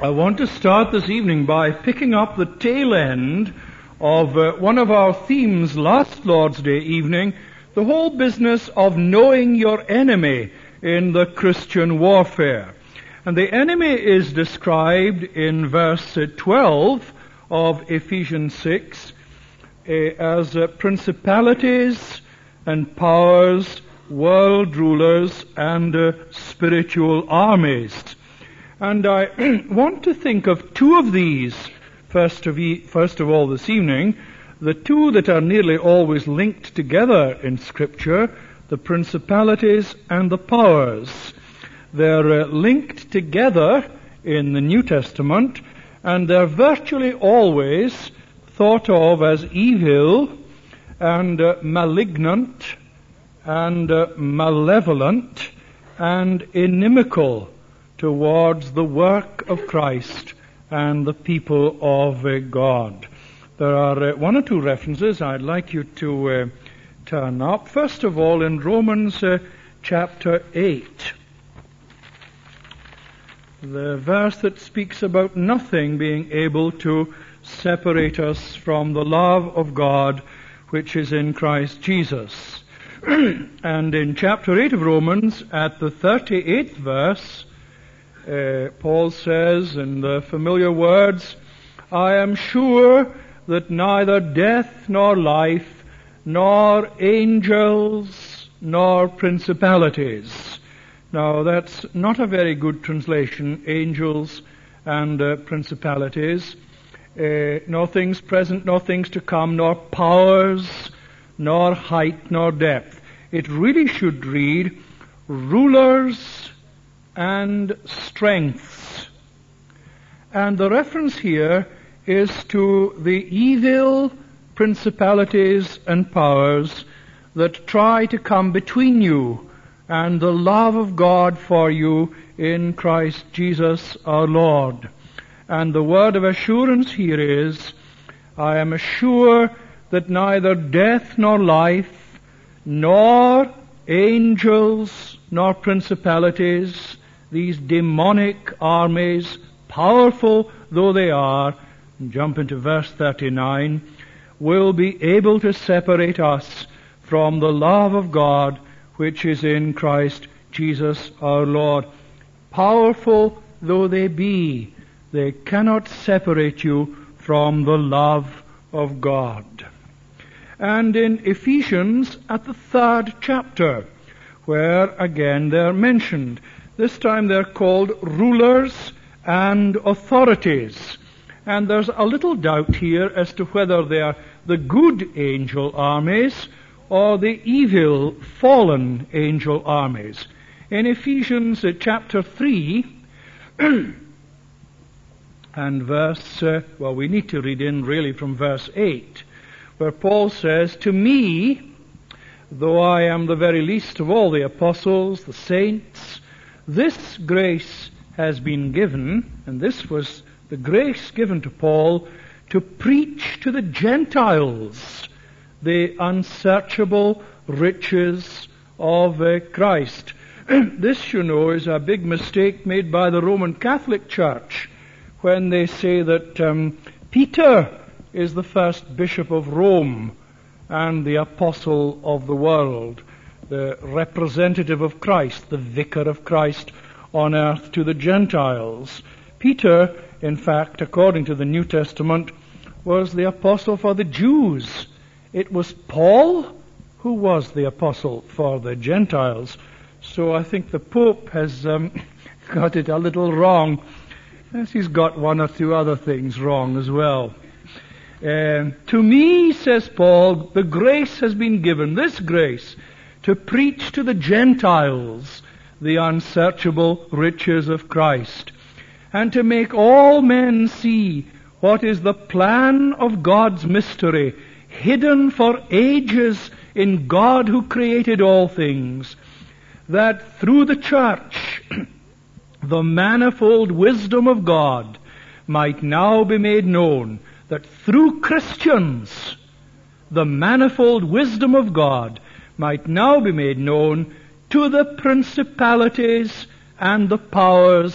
I want to start this evening by picking up the tail end of one of our themes last Lord's Day evening, the whole business of knowing your enemy in the Christian warfare. And the enemy is described in verse 12 of Ephesians 6 as principalities and powers, world rulers, and spiritual armies. And I want to think of two of these, first of all this evening, the two that are nearly always linked together in Scripture, the principalities and the powers. They're linked together in the New Testament, and they're virtually always thought of as evil and malignant and malevolent and inimical towards the work of Christ and the people of God. There are one or two references I'd like you to turn up. First of all, in Romans chapter 8, the verse that speaks about nothing being able to separate us from the love of God which is in Christ Jesus. And in chapter 8 of Romans, at the 38th verse, Paul says in the familiar words, I am sure that neither death nor life, nor angels, nor principalities. Now that's not a very good translation, angels and principalities, nor things present, nor things to come, nor powers, nor height, nor depth. It really should read, rulers and strengths. And the reference here is to the evil principalities and powers that try to come between you and the love of God for you in Christ Jesus our Lord. And the word of assurance here is, I am sure that neither death nor life, nor angels, nor principalities, these demonic armies, powerful though they are, jump into verse 39, will be able to separate us from the love of God which is in Christ Jesus our Lord. Powerful though they be, they cannot separate you from the love of God. And in Ephesians at the 3rd chapter, where again they're mentioned, this time they're called rulers and authorities. And there's a little doubt here as to whether they are the good angel armies or the evil fallen angel armies. In Ephesians chapter 3 and verse, we need to read in really from verse 8, where Paul says, to me, though I am the very least of all the apostles, the saints, this grace has been given, and this was the grace given to Paul, to preach to the Gentiles the unsearchable riches of Christ. This, you know, is a big mistake made by the Roman Catholic Church when they say that Peter is the first bishop of Rome and the apostle of the world, the representative of Christ, the vicar of Christ on earth to the Gentiles. Peter, in fact, according to the New Testament, was the apostle for the Jews. It was Paul who was the apostle for the Gentiles. So I think the Pope has got it a little wrong, as he's got one or two other things wrong as well. To me, says Paul, the grace has been given, this grace, to preach to the Gentiles the unsearchable riches of Christ, and to make all men see what is the plan of God's mystery, hidden for ages in God who created all things, that through the church the manifold wisdom of God might now be made known, that through Christians the manifold wisdom of God might now be made known to the principalities and the powers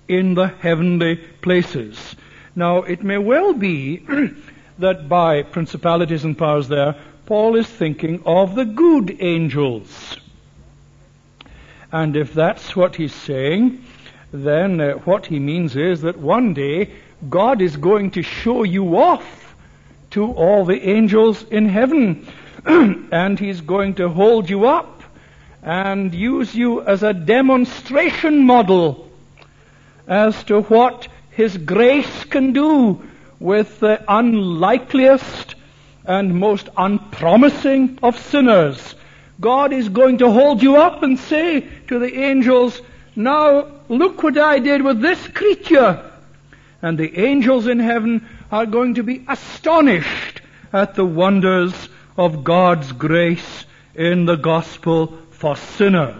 in the heavenly places. Now, it may well be that by principalities and powers there, Paul is thinking of the good angels. And if that's what he's saying, then what he means is that one day God is going to show you off to all the angels in heaven. And he's going to hold you up and use you as a demonstration model as to what his grace can do with the unlikeliest and most unpromising of sinners. God is going to hold you up and say to the angels, now look what I did with this creature. And the angels in heaven are going to be astonished at the wonders of God's grace in the gospel for sinners.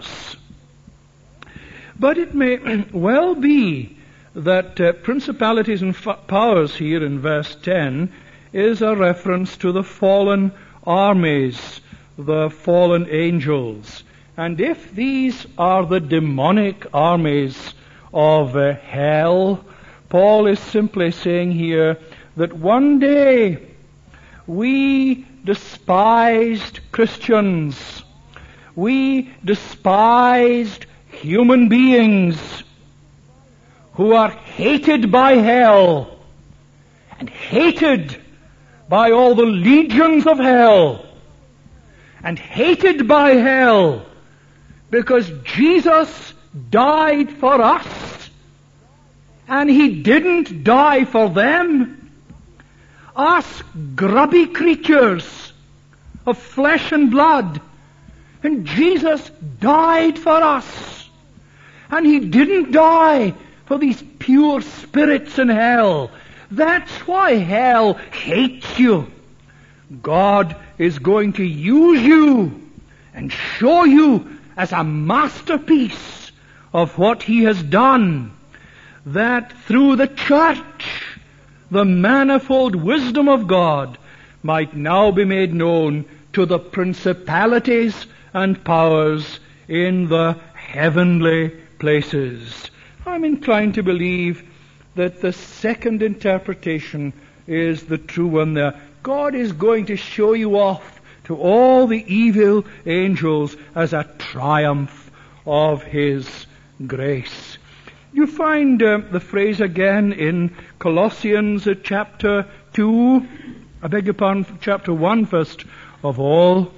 But it may well be that principalities and powers here in verse 10 is a reference to the fallen armies, the fallen angels. And if these are the demonic armies of hell, Paul is simply saying here that one day we despised Christians, we despised human beings who are hated by hell and hated by all the legions of hell and hated by hell because Jesus died for us and he didn't die for them. Us grubby creatures of flesh and blood. And Jesus died for us. And he didn't die for these pure spirits in hell. That's why hell hates you. God is going to use you and show you as a masterpiece of what he has done, that through the church the manifold wisdom of God might now be made known to the principalities and powers in the heavenly places. I'm inclined to believe that the second interpretation is the true one there. God is going to show you off to all the evil angels as a triumph of his grace. You find the phrase again in Colossians chapter 2, chapter 1 first of all.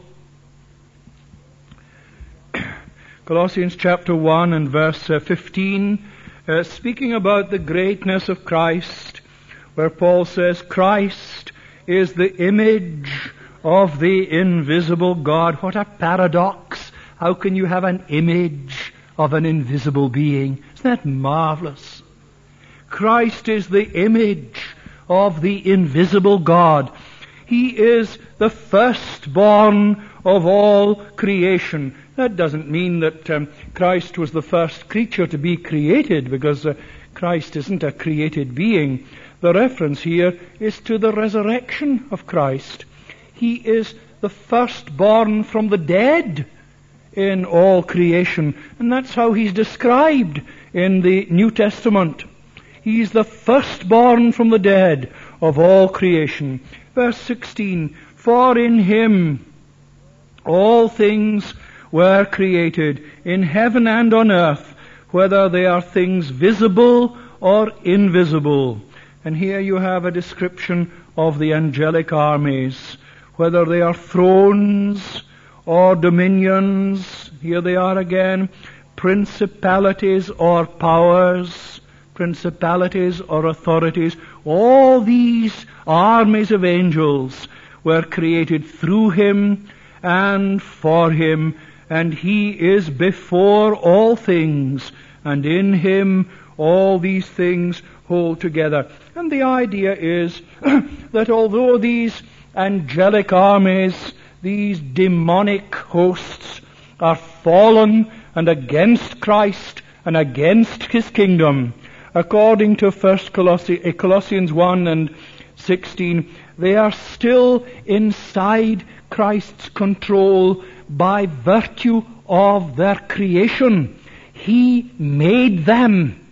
Colossians chapter 1 and verse 15, speaking about the greatness of Christ, where Paul says, Christ is the image of the invisible God. What a paradox! How can you have an image of an invisible being? Isn't that marvelous? Christ is the image of the invisible God. He is the firstborn of all creation. That doesn't mean that Christ was the first creature to be created, because Christ isn't a created being. The reference here is to the resurrection of Christ. He is the firstborn from the dead in all creation. And that's how he's described in the New Testament. He's the firstborn from the dead of all creation. Verse 16, for in him all things were created, in heaven and on earth, whether they are things visible or invisible. And here you have a description of the angelic armies, whether they are thrones or dominions. Here they are again, principalities or powers, principalities or authorities. All these armies of angels were created through him and for him, and he is before all things, and in him all these things hold together. And the idea is that although these angelic armies, these demonic hosts, are fallen and against Christ and against his kingdom, according to Colossians 1 and 16, they are still inside Christ's control by virtue of their creation. He made them,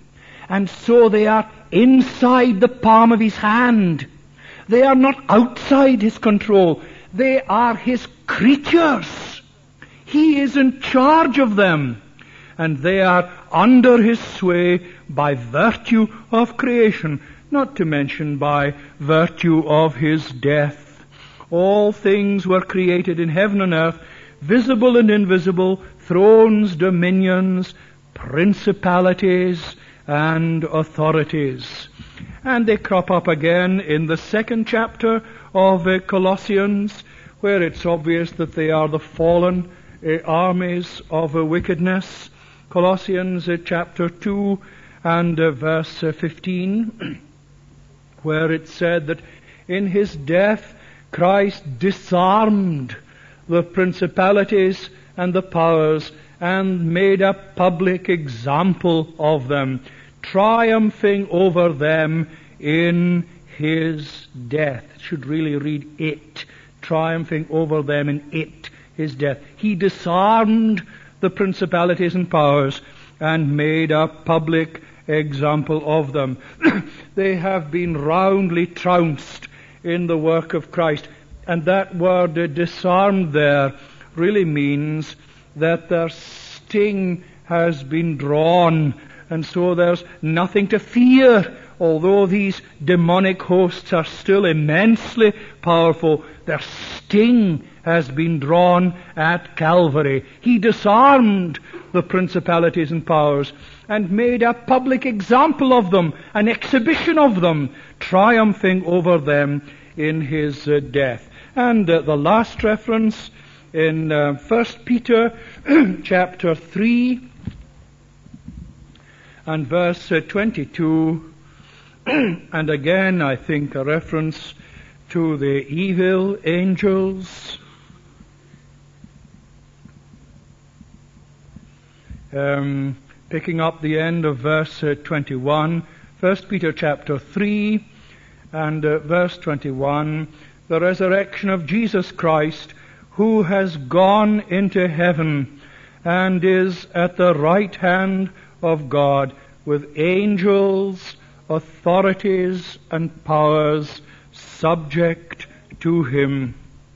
And so they are inside the palm of his hand. They are not outside his control. They are his creatures. He is in charge of them. And they are under his sway by virtue of creation, not to mention by virtue of his death. All things were created in heaven and earth, visible and invisible, thrones, dominions, principalities, and authorities. And they crop up again in the second chapter of Colossians, where it's obvious that they are the fallen armies of wickedness. Colossians chapter 2 and verse 15, where it said that in his death Christ disarmed the principalities and the powers and made a public example of them, triumphing over them in his death. It should really read it, triumphing over them in it, his death. He disarmed the principalities and powers and made a public example of them. They have been roundly trounced in the work of Christ. And that word disarmed there really means that their sting has been drawn, and so there's nothing to fear. Although these demonic hosts are still immensely powerful, their sting has been drawn at Calvary. He disarmed the principalities and powers and made a public example of them, an exhibition of them, triumphing over them in his death. And the last reference in 1 Peter chapter 3 and verse 22, and again I think a reference to the evil angels. Picking up the end of verse 21, 1 Peter chapter 3 and verse 21, the resurrection of Jesus Christ, who has gone into heaven and is at the right hand of God with angels, authorities, and powers subject to him.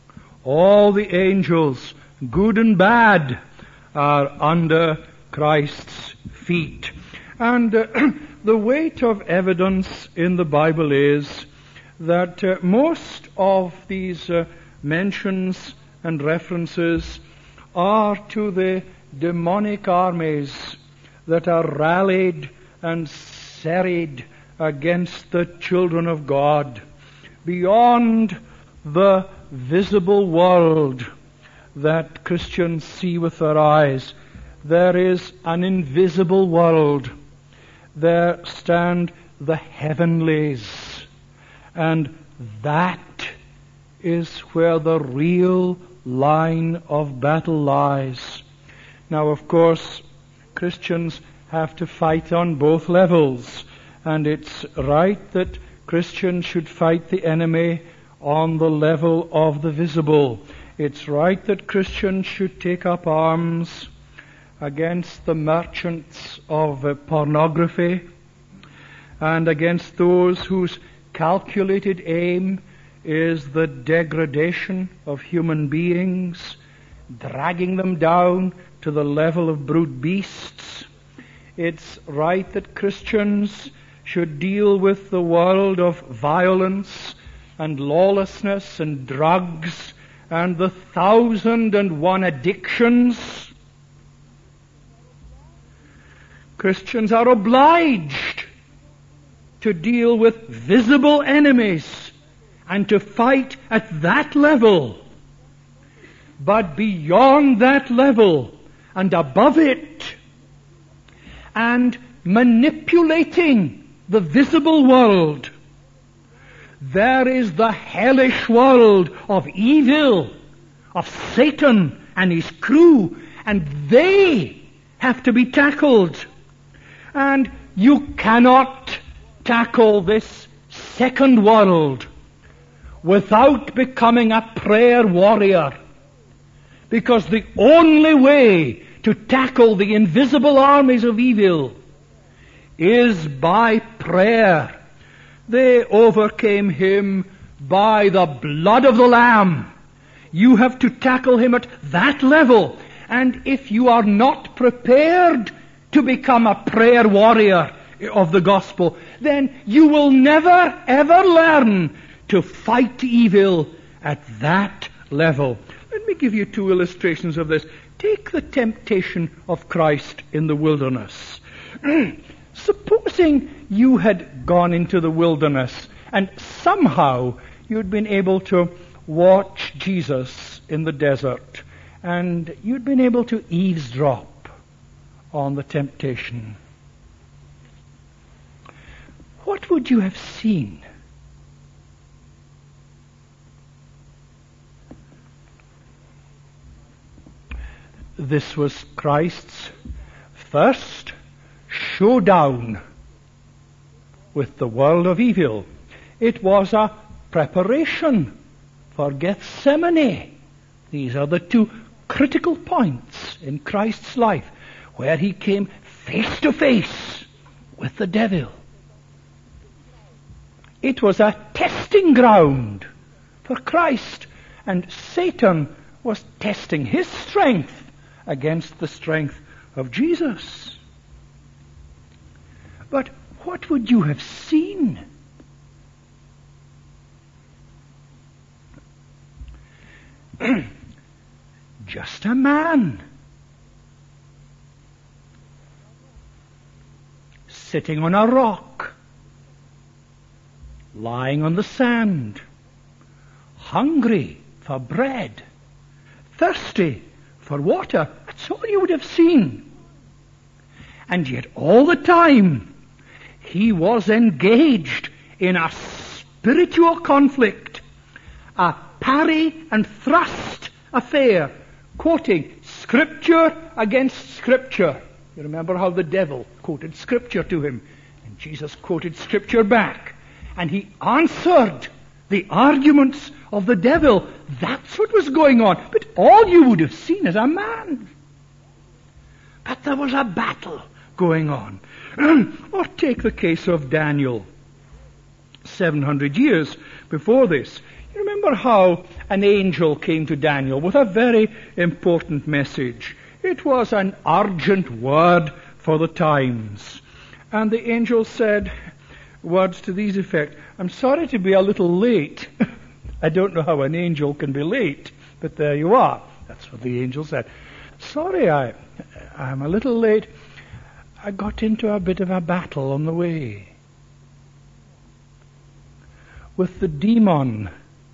All the angels, good and bad, are under Christ's feet. And the weight of evidence in the Bible is that most of these mentions and references are to the demonic armies that are rallied and serried against the children of God. Beyond the visible world that Christians see with their eyes, there is an invisible world. There stand the heavenlies, and that is where the real line of battle lies. Now, of course, Christians have to fight on both levels, and it's right that Christians should fight the enemy on the level of the visible. It's right that Christians should take up arms against the merchants of pornography and against those whose calculated aim is the degradation of human beings, dragging them down to the level of brute beasts. It's right that Christians should deal with the world of violence and lawlessness and drugs and the 1,001 addictions. Christians are obliged to deal with visible enemies and to fight at that level. But beyond that level and above it, and manipulating the visible world, there is the hellish world of evil, of Satan and his crew, and they have to be tackled. And you cannot tackle this second world without becoming a prayer warrior. Because the only way to tackle the invisible armies of evil is by prayer. They overcame him by the blood of the Lamb. You have to tackle him at that level. And if you are not prepared to become a prayer warrior of the gospel, then you will never ever learn to fight evil at that level. Let me give you two illustrations of this. Take the temptation of Christ in the wilderness. Supposing you had gone into the wilderness and somehow you'd been able to watch Jesus in the desert and you'd been able to eavesdrop on the temptation. What would you have seen? This was Christ's first showdown with the world of evil. It was a preparation for Gethsemane. These are the two critical points in Christ's life where he came face to face with the devil. It was a testing ground for Christ, and Satan was testing his strength against the strength of Jesus. But what would you have seen? Just a man sitting on a rock, lying on the sand, hungry for bread, thirsty for water. That's all you would have seen. And yet all the time he was engaged in a spiritual conflict, a parry and thrust affair, quoting Scripture against Scripture. You remember how the devil quoted Scripture to him, and Jesus quoted Scripture back, and he answered the arguments of the devil. That's what was going on. But all you would have seen is a man. But there was a battle going on. Or take the case of Daniel, 700 years before this. You remember how an angel came to Daniel with a very important message. It was an urgent word for the times. And the angel said words to these effect: I'm sorry to be a little late. I don't know how an angel can be late, but there you are. That's what the angel said. Sorry, I'm a little late. I got into a bit of a battle on the way with the demon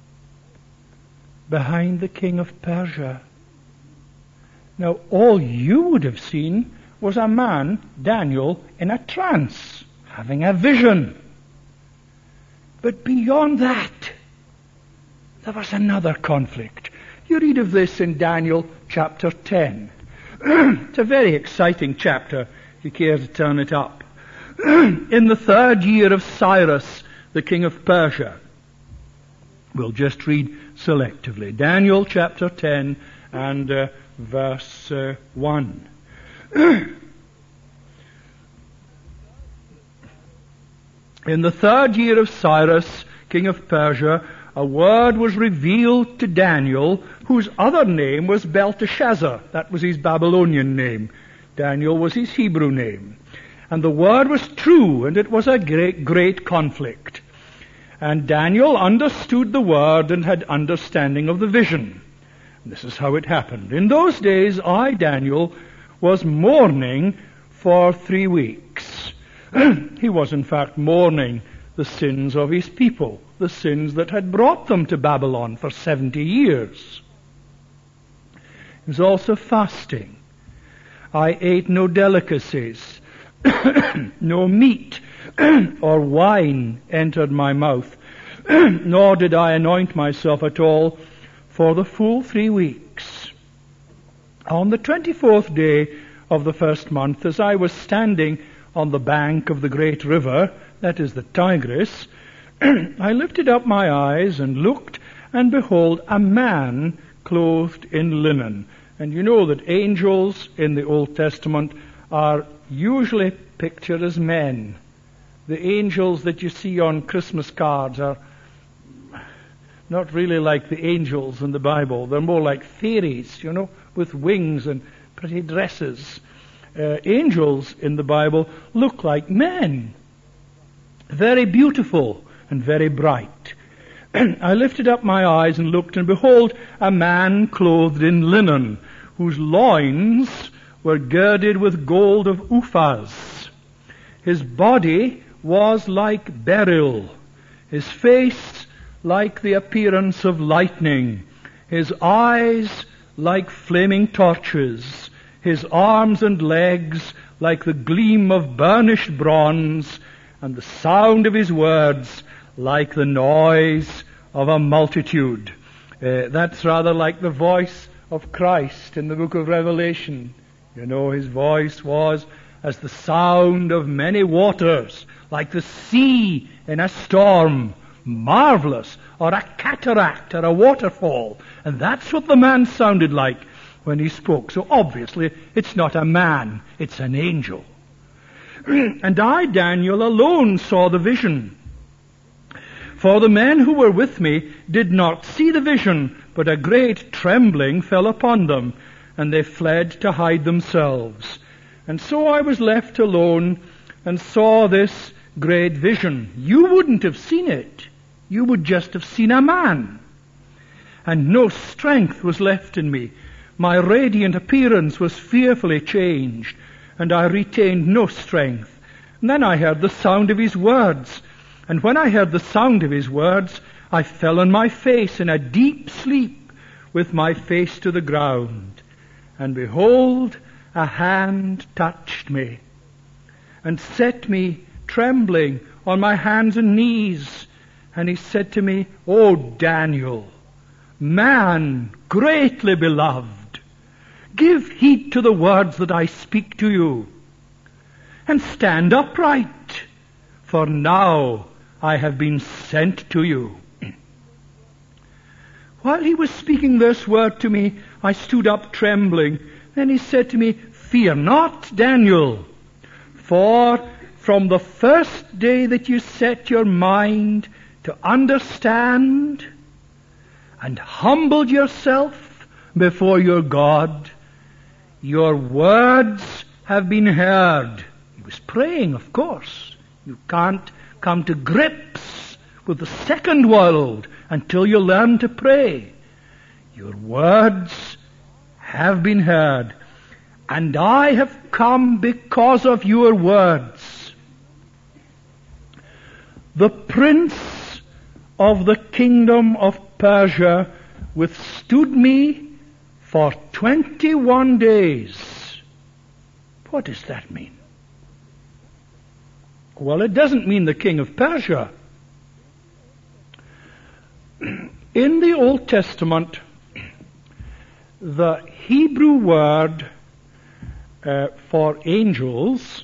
behind the king of Persia. Now, all you would have seen was a man, Daniel, in a trance, having a vision. But beyond that, there was another conflict. You read of this in Daniel chapter 10. It's a very exciting chapter, if you care to turn it up. In the 3rd year of Cyrus, the king of Persia. We'll just read selectively. Daniel chapter 10 and verse 1. In the 3rd year of Cyrus, king of Persia, a word was revealed to Daniel, whose other name was Belteshazzar. That was his Babylonian name. Daniel was his Hebrew name. And the word was true, and it was a great conflict. And Daniel understood the word and had understanding of the vision. And this is how it happened. In those days, I, Daniel, was mourning for 3 weeks. He was in fact mourning the sins of his people, the sins that had brought them to Babylon for 70 years. He was also fasting. I ate no delicacies. No meat or wine entered my mouth, nor did I anoint myself at all for the full 3 weeks. On the 24th day of the first month, as I was standing on the bank of the great river, that is the Tigris, I lifted up my eyes and looked, and behold, a man clothed in linen. And you know that angels in the Old Testament are usually picture as men. The angels that you see on Christmas cards are not really like the angels in the Bible. They're more like fairies, with wings and pretty dresses. Angels in the Bible look like men, very beautiful and very bright. I lifted up my eyes and looked, and behold, a man clothed in linen, whose loins were girded with gold of Uphaz. His body was like beryl, his face like the appearance of lightning, his eyes like flaming torches, his arms and legs like the gleam of burnished bronze, and the sound of his words like the noise of a multitude. That's rather like the voice of Christ in the book of Revelation. His voice was as the sound of many waters, like the sea in a storm, marvelous, or a cataract or a waterfall. And that's what the man sounded like when he spoke. So obviously it's not a man, it's an angel. And I, Daniel, alone saw the vision. For the men who were with me did not see the vision, but a great trembling fell upon them, and they fled to hide themselves. And so I was left alone and saw this great vision. You wouldn't have seen it. You would just have seen a man. And no strength was left in me. My radiant appearance was fearfully changed, and I retained no strength. And then I heard the sound of his words. And when I heard the sound of his words, I fell on my face in a deep sleep, with my face to the ground. And behold, a hand touched me, and set me trembling on my hands and knees. And he said to me, O Daniel, man greatly beloved, give heed to the words that I speak to you, and stand upright, for now I have been sent to you. While he was speaking this word to me, I stood up trembling. Then he said to me, Fear not, Daniel, for from the first day that you set your mind to understand and humbled yourself before your God, your words have been heard. He was praying, of course. You can't come to grips with the second world until you learn to pray. Your words have been heard, and I have come because of your words. The prince of the kingdom of Persia withstood me for 21 days. What does that mean? Well, it doesn't mean the king of Persia. In the Old Testament, the Hebrew word for angels,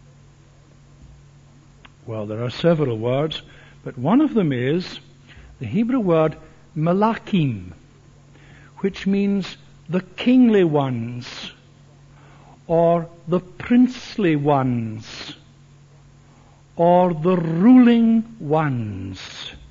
well, there are several words, but one of them is the Hebrew word malakim, which means the kingly ones, or the princely ones, or the ruling ones.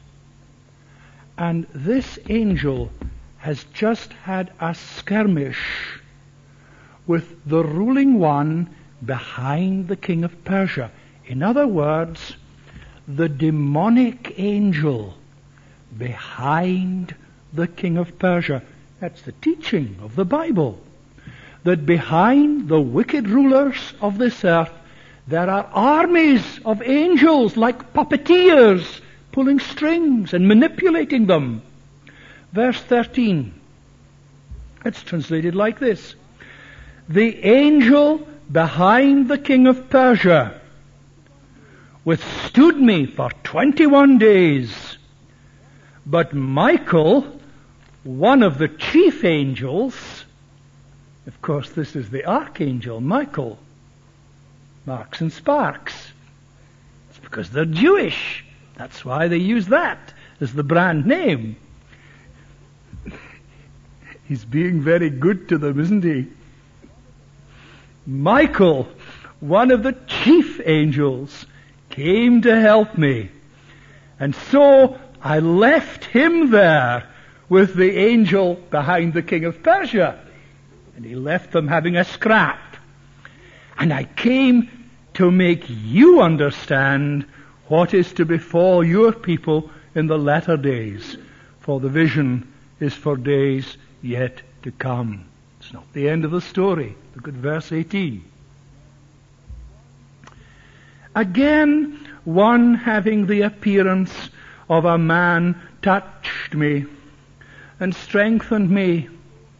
And this angel has just had a skirmish with the ruling one behind the king of Persia. In other words, the demonic angel behind the king of Persia. That's the teaching of the Bible. That behind the wicked rulers of this earth, there are armies of angels like puppeteers pulling strings and manipulating them. Verse 13. It's translated like this. The angel behind the king of Persia withstood me for 21 days. But Michael, one of the chief angels, of course this is the archangel Michael, Marks and Sparks. It's because they're Jewish. That's why they use that as the brand name. He's being very good to them, isn't he? Michael, one of the chief angels, came to help me. And so I left him there with the angel behind the king of Persia. And he left them having a scrap. And I came to make you understand what is to befall your people in the latter days. For the vision is for days yet to come. It's not the end of the story. Look at verse 18. Again, one having the appearance of a man touched me and strengthened me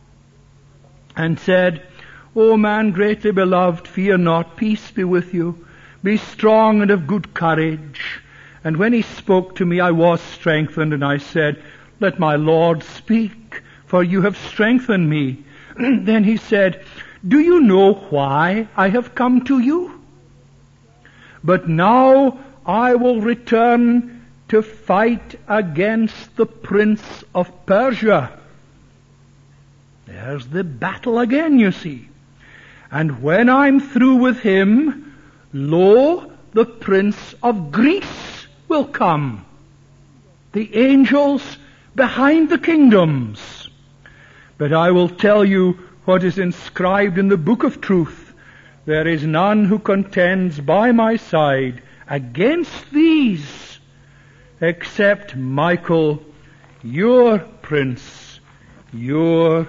and said, O man greatly beloved, fear not, peace be with you. Be strong and of good courage. And when he spoke to me, I was strengthened, and I said, Let my Lord speak, for you have strengthened me. Then he said, Do you know why I have come to you? But now I will return to fight against the prince of Persia. There's the battle again, you see. And when I'm through with him, lo, the prince of Greece will come. The angels behind the kingdoms. But I will tell you what is inscribed in the book of truth. There is none who contends by my side against these, except Michael, your prince, your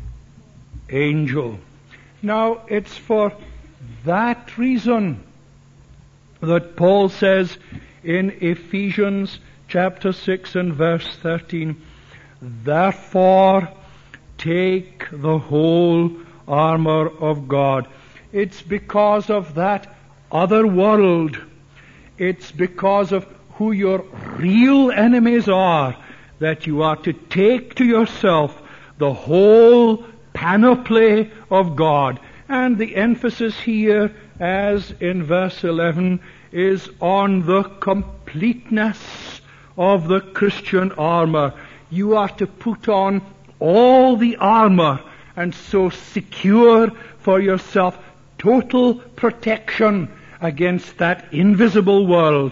angel. Now, it's for that reason that Paul says in Ephesians chapter 6 and verse 13, Therefore, take the whole armor of God. It's because of that other world. It's because of who your real enemies are that you are to take to yourself the whole panoply of God. And the emphasis here, as in verse 11, is on the completeness of the Christian armor. You are to put on all the armor and so secure for yourself total protection against that invisible world.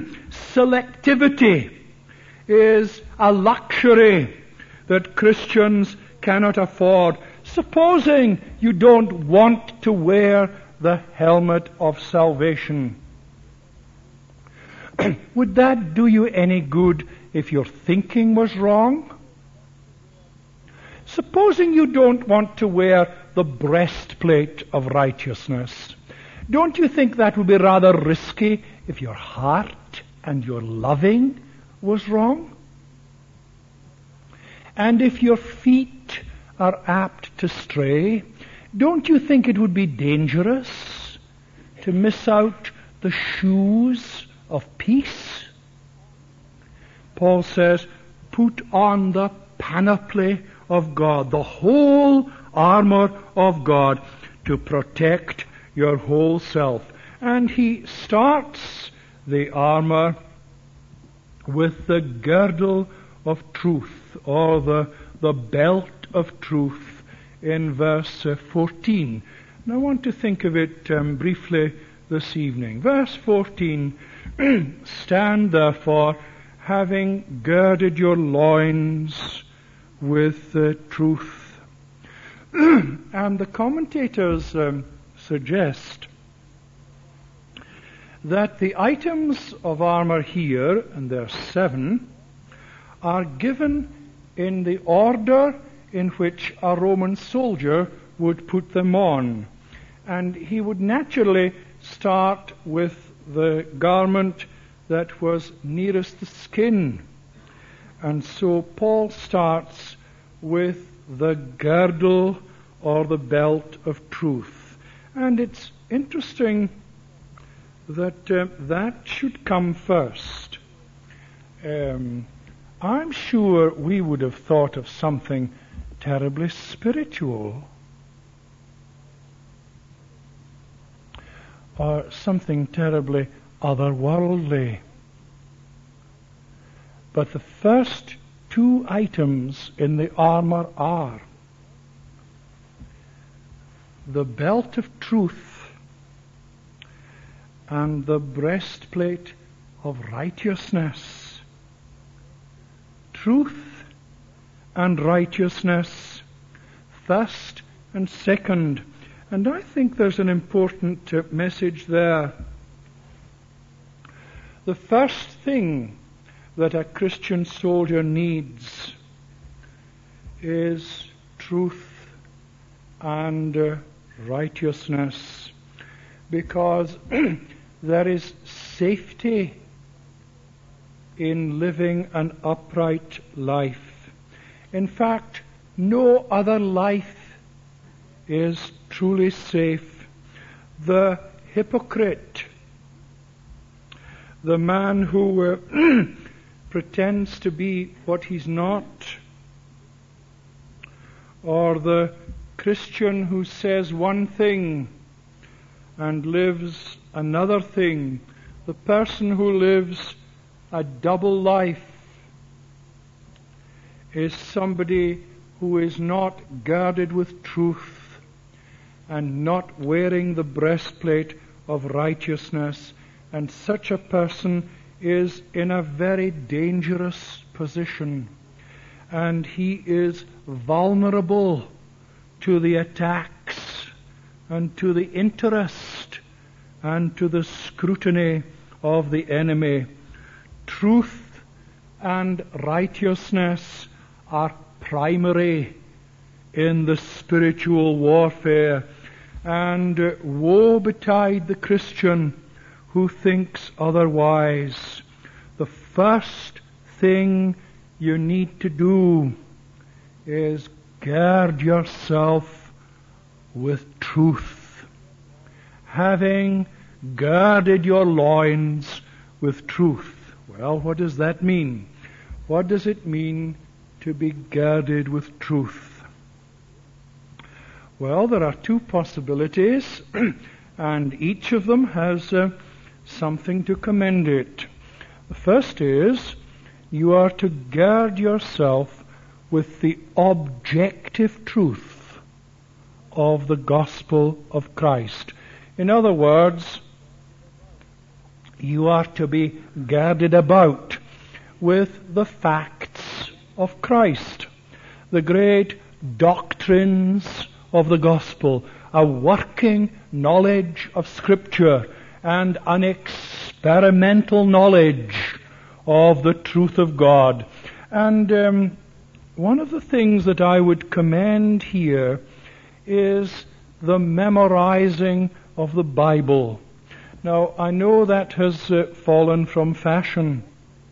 Selectivity is a luxury that Christians cannot afford. Supposing you don't want to wear the helmet of salvation, would that do you any good if your thinking was wrong? Supposing you don't want to wear the breastplate of righteousness, don't you think that would be rather risky if your heart and your loving was wrong? And if your feet are apt to stray, don't you think it would be dangerous to miss out the shoes of peace? Paul says, put on the panoply of God, the whole armor of God, to protect your whole self. And he starts the armor with the girdle of truth, or the belt of truth, in verse 14. And I want to think of it briefly this evening. Verse 14, stand therefore, having girded your loins with truth. And the commentators suggest that the items of armor here, and there are 7, are given in the order in which a Roman soldier would put them on. And he would naturally start with the garment that was nearest the skin. And so Paul starts with the girdle or the belt of truth. And it's interesting that that should come first. I'm sure we would have thought of something terribly spiritual, or something terribly otherworldly. But the first 2 items in the armor are the belt of truth and the breastplate of righteousness. Truth and righteousness, first and second. And I think there's an important message there. The first thing that a Christian soldier needs is truth and righteousness, because there is safety in living an upright life. In fact, no other life is truly safe. The hypocrite, the man who pretends to be what he's not, or the Christian who says one thing and lives another thing, the person who lives a double life, is somebody who is not girded with truth and not wearing the breastplate of righteousness. And such a person is in a very dangerous position, and he is vulnerable to the attacks and to the interest and to the scrutiny of the enemy. Truth and righteousness are primary in the spiritual warfare, and woe betide the Christian who thinks otherwise. The first thing you need to do is gird yourself with truth. Having girded your loins with truth. Well, what does that mean? What does it mean to be girded with truth? Well, there are two possibilities, and each of them has something to commend it. The first is, you are to gird yourself with the objective truth of the gospel of Christ. In other words, you are to be girded about with the facts of Christ, the great doctrines of the gospel, a working knowledge of Scripture, and an experimental knowledge of the truth of God. And one of the things that I would commend here is the memorizing of the Bible. Now, I know that has fallen from fashion.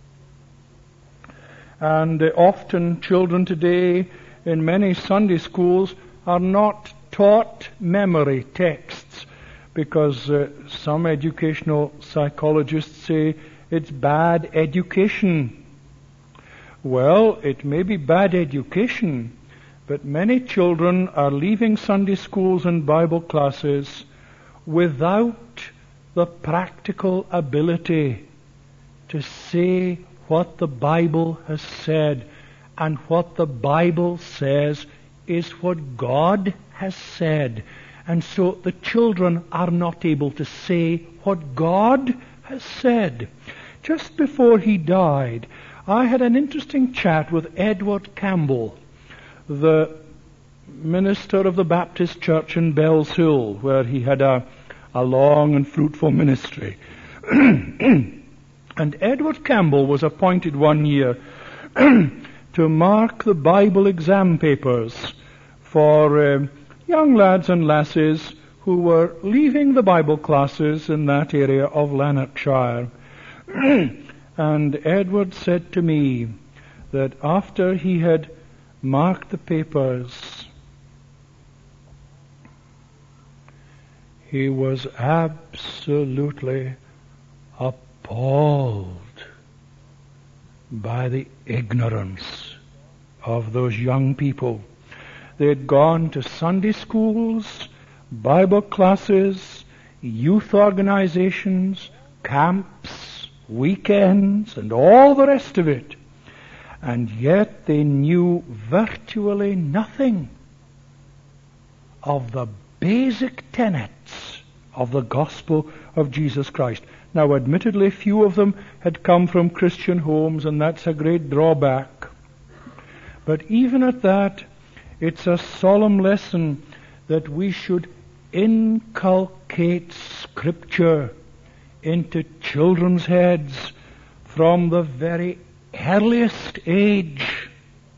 And often children today in many Sunday schools are not taught memory texts, because some educational psychologists say it's bad education. Well, it may be bad education, but many children are leaving Sunday schools and Bible classes without the practical ability to say what the Bible has said, and what the Bible says is what God has said. And so the children are not able to say what God has said. Just before he died, I had an interesting chat with Edward Campbell, the minister of the Baptist Church in Bells Hill, where he had a long and fruitful ministry. And Edward Campbell was appointed one year to mark the Bible exam papers for young lads and lasses who were leaving the Bible classes in that area of Lanarkshire. And Edward said to me that after he had marked the papers, he was absolutely appalled by the ignorance of those young people. They had gone to Sunday schools, Bible classes, youth organizations, camps, weekends, and all the rest of it. And yet they knew virtually nothing of the basic tenets of the gospel of Jesus Christ. Now, admittedly, few of them had come from Christian homes, and that's a great drawback. But even at that, it's a solemn lesson that we should inculcate Scripture into children's heads from the very earliest age.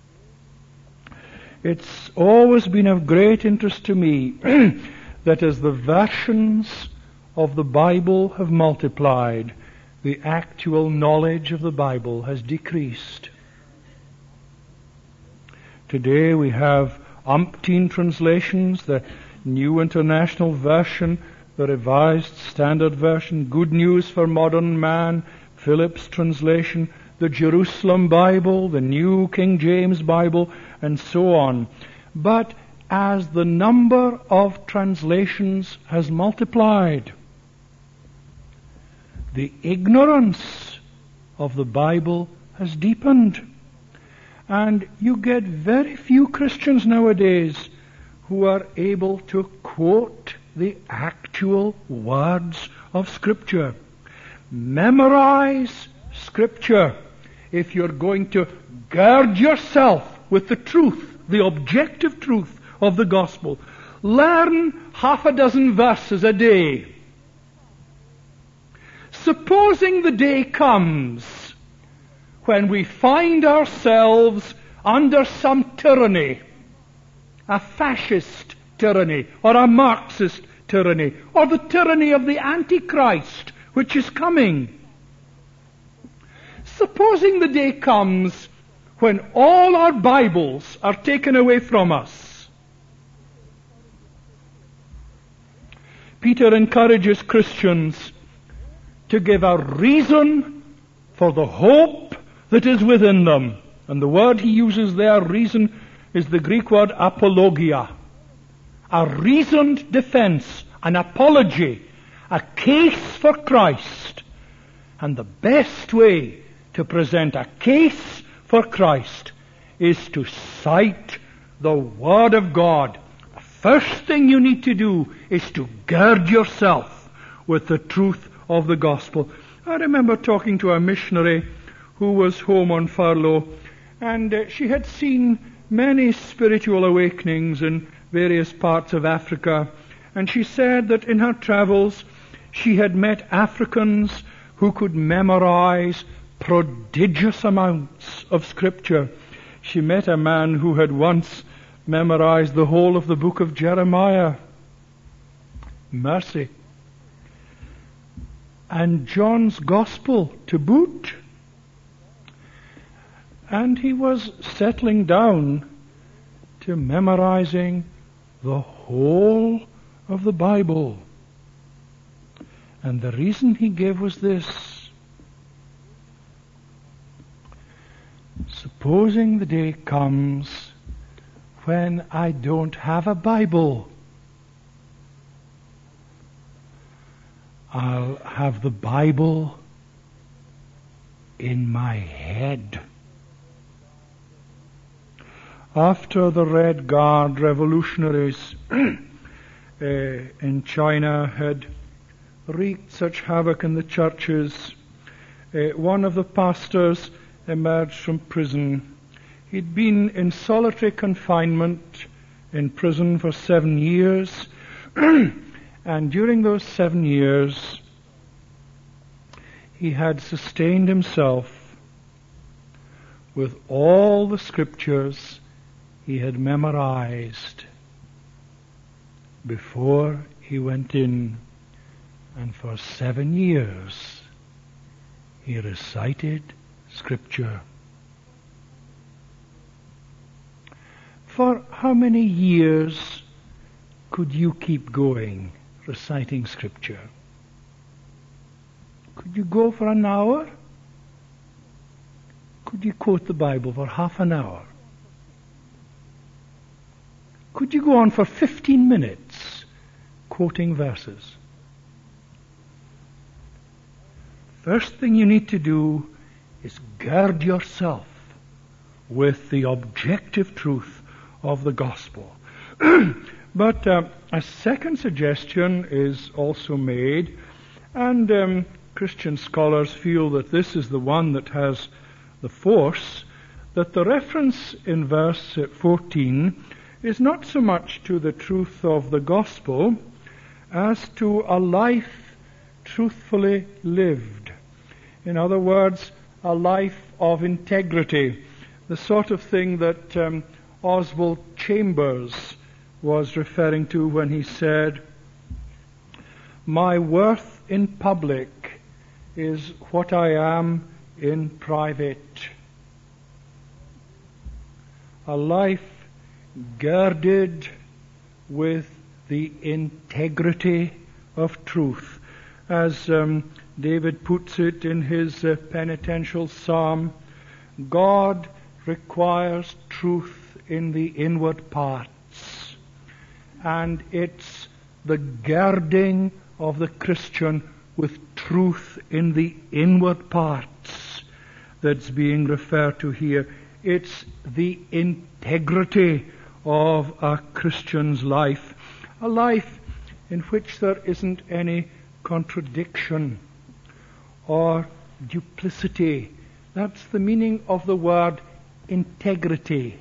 It's always been of great interest to me that as the versions of the Bible have multiplied, the actual knowledge of the Bible has decreased. Today we have umpteen translations, the New International Version, the Revised Standard Version, Good News for Modern Man, Phillips translation, the Jerusalem Bible, the New King James Bible, and so on. But as the number of translations has multiplied, the ignorance of the Bible has deepened. And you get very few Christians nowadays who are able to quote the actual words of Scripture. Memorize Scripture if you're going to gird yourself with the truth, the objective truth of the gospel. Learn half a dozen verses a day. Supposing the day comes when we find ourselves under some tyranny, a fascist tyranny, or a Marxist tyranny, or the tyranny of the Antichrist, which is coming. Supposing the day comes when all our Bibles are taken away from us. Peter encourages Christians to give a reason for the hope that is within them. And the word he uses there, reason, is the Greek word apologia. A reasoned defense, an apology, a case for Christ. And the best way to present a case for Christ is to cite the Word of God. The first thing you need to do is to gird yourself with the truth of the gospel. I remember talking to a missionary who was home on furlough, and she had seen many spiritual awakenings in various parts of Africa, and she said that in her travels she had met Africans who could memorize prodigious amounts of Scripture. She met a man who had once memorized the whole of the book of Jeremiah. Mercy. And John's Gospel to boot. And he was settling down to memorizing the whole of the Bible. And the reason he gave was this: supposing the day comes when I don't have a Bible, I'll have the Bible in my head. After the Red Guard revolutionaries in China had wreaked such havoc in the churches, one of the pastors emerged from prison. He'd been in solitary confinement in prison for 7 years, and during those 7 years he had sustained himself with all the Scriptures he had memorized before he went in, and for 7 years he recited Scripture. For how many years could you keep going reciting Scripture? Could you go for an hour? Could you quote the Bible for half an hour? Could you go on for 15 minutes quoting verses? First thing you need to do is gird yourself with the objective truth of the gospel. But a second suggestion is also made, and Christian scholars feel that this is the one that has the force, that the reference in verse 14 is not so much to the truth of the gospel as to a life truthfully lived. In other words, a life of integrity, the sort of thing that Oswald Chambers was referring to when he said, "My worth in public is what I am in private." A life girded with the integrity of truth. As David puts it in his penitential psalm, God requires truth in the inward parts. And it's the girding of the Christian with truth in the inward parts that's being referred to here. It's the integrity of a Christian's life, a life in which there isn't any contradiction or duplicity. That's the meaning of the word integrity.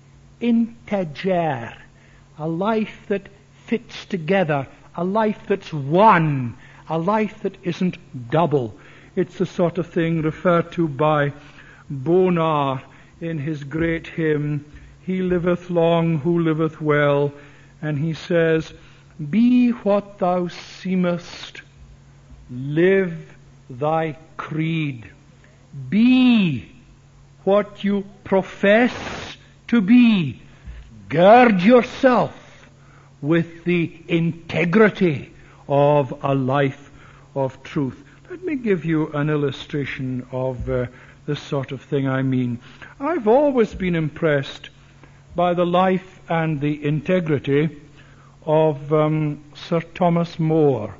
Integer. A life that fits together. A life that's one. A life that isn't double. It's the sort of thing referred to by Bonar in his great hymn, "He liveth long who liveth well," and he says, "Be what thou seemest, live thy creed. Be what you profess to be. Gird yourself with the integrity of a life of truth." Let me give you an illustration of this sort of thing I mean. I've always been impressed by the life and the integrity of Sir Thomas More,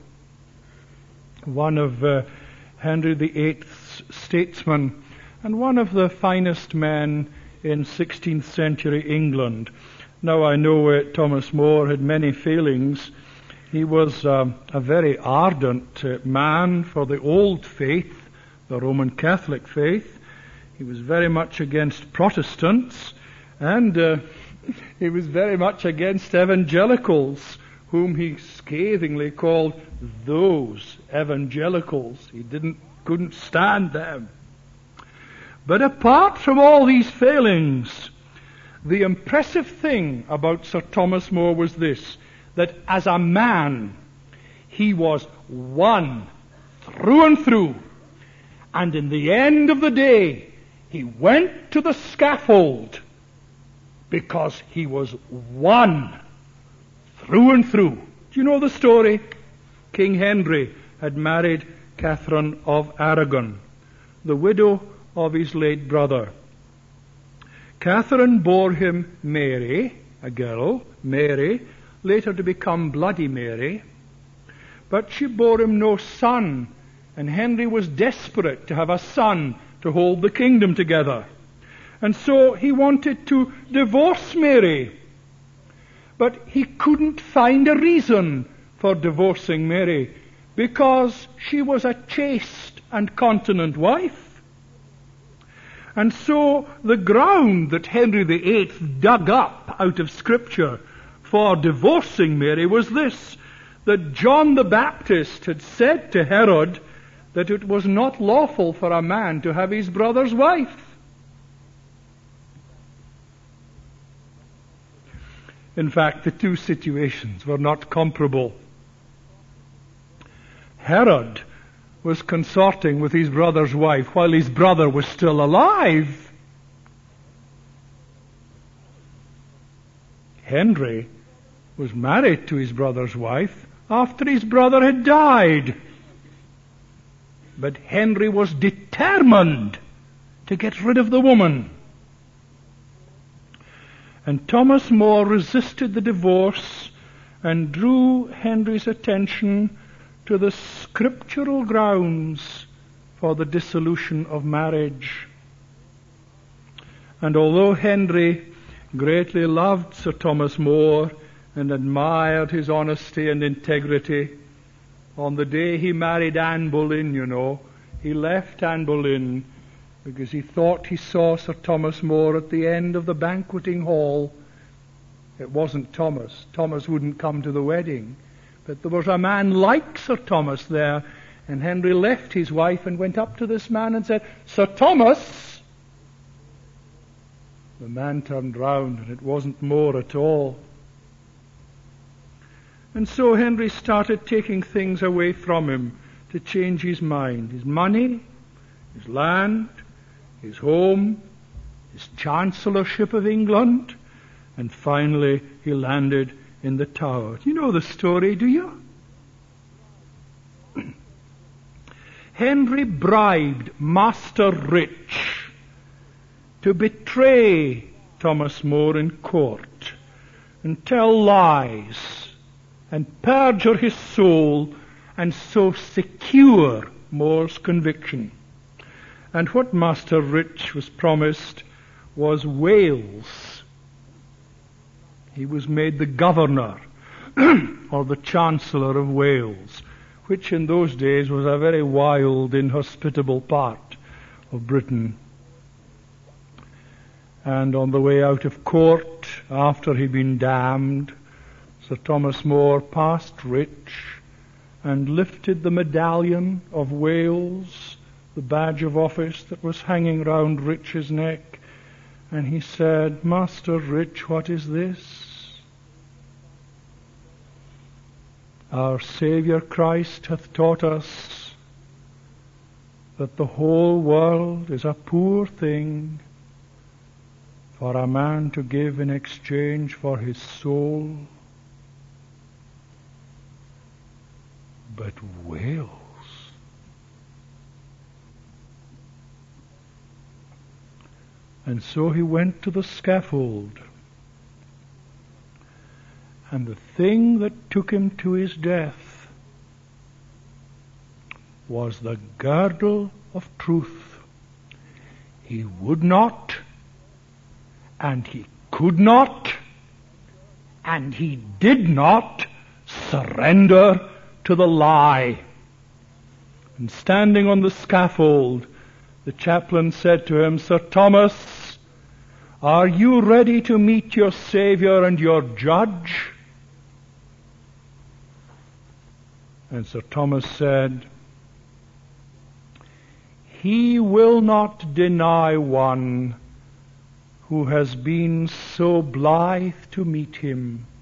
one of Henry VIII's statesmen and one of the finest men in 16th century England. Now I know Thomas More had many failings. He was a very ardent man for the old faith, the Roman Catholic faith. He was very much against Protestants, and he was very much against evangelicals, whom he scathingly called those evangelicals. He couldn't stand them. But apart from all these failings, the impressive thing about Sir Thomas More was this, that as a man, he was one through and through. And in the end of the day, he went to the scaffold because he was one through and through. Do you know the story? King Henry had married Catherine of Aragon, the widow of his late brother. Catherine bore him Mary, a girl, Mary, later to become Bloody Mary, but she bore him no son, and Henry was desperate to have a son to hold the kingdom together. And so he wanted to divorce Mary. But he couldn't find a reason for divorcing Mary, because she was a chaste and continent wife. And so the ground that Henry VIII dug up out of Scripture for divorcing Mary was this, that John the Baptist had said to Herod that it was not lawful for a man to have his brother's wife. In fact, the two situations were not comparable. Herod was consorting with his brother's wife while his brother was still alive. Henry was married to his brother's wife after his brother had died. But Henry was determined to get rid of the woman. And Thomas More resisted the divorce and drew Henry's attention to the scriptural grounds for the dissolution of marriage. And although Henry greatly loved Sir Thomas More and admired his honesty and integrity. On the day he married Anne Boleyn, he left Anne Boleyn because he thought he saw Sir Thomas More at the end of the banqueting hall. It wasn't Thomas. Thomas wouldn't come to the wedding. But there was a man like Sir Thomas there, and Henry left his wife and went up to this man and said, "Sir Thomas!" The man turned round, and it wasn't More at all. And so Henry started taking things away from him to change his mind. His money, his land, his home, his chancellorship of England, and finally he landed in the Tower. You know the story, do you? Henry bribed Master Rich to betray Thomas More in court and tell lies and perjure his soul and so secure More's conviction. And what Master Rich was promised was Wales. He was made the governor or the chancellor of Wales, which in those days was a very wild, inhospitable part of Britain. And on the way out of court, after he'd been damned, Sir Thomas More passed Rich and lifted the medallion of Wales, the badge of office that was hanging round Rich's neck, and he said, "Master Rich, what is this?" Our Saviour Christ hath taught us that the whole world is a poor thing for a man to give in exchange for his soul. But Wales, and so he went to the scaffold. And the thing that took him to his death was the girdle of truth. He would not, and he could not, and he did not surrender to the lie. And standing on the scaffold, the chaplain said to him, "Sir Thomas, are you ready to meet your Saviour and your Judge?" And Sir Thomas said, "He will not deny one who has been so blithe to meet him."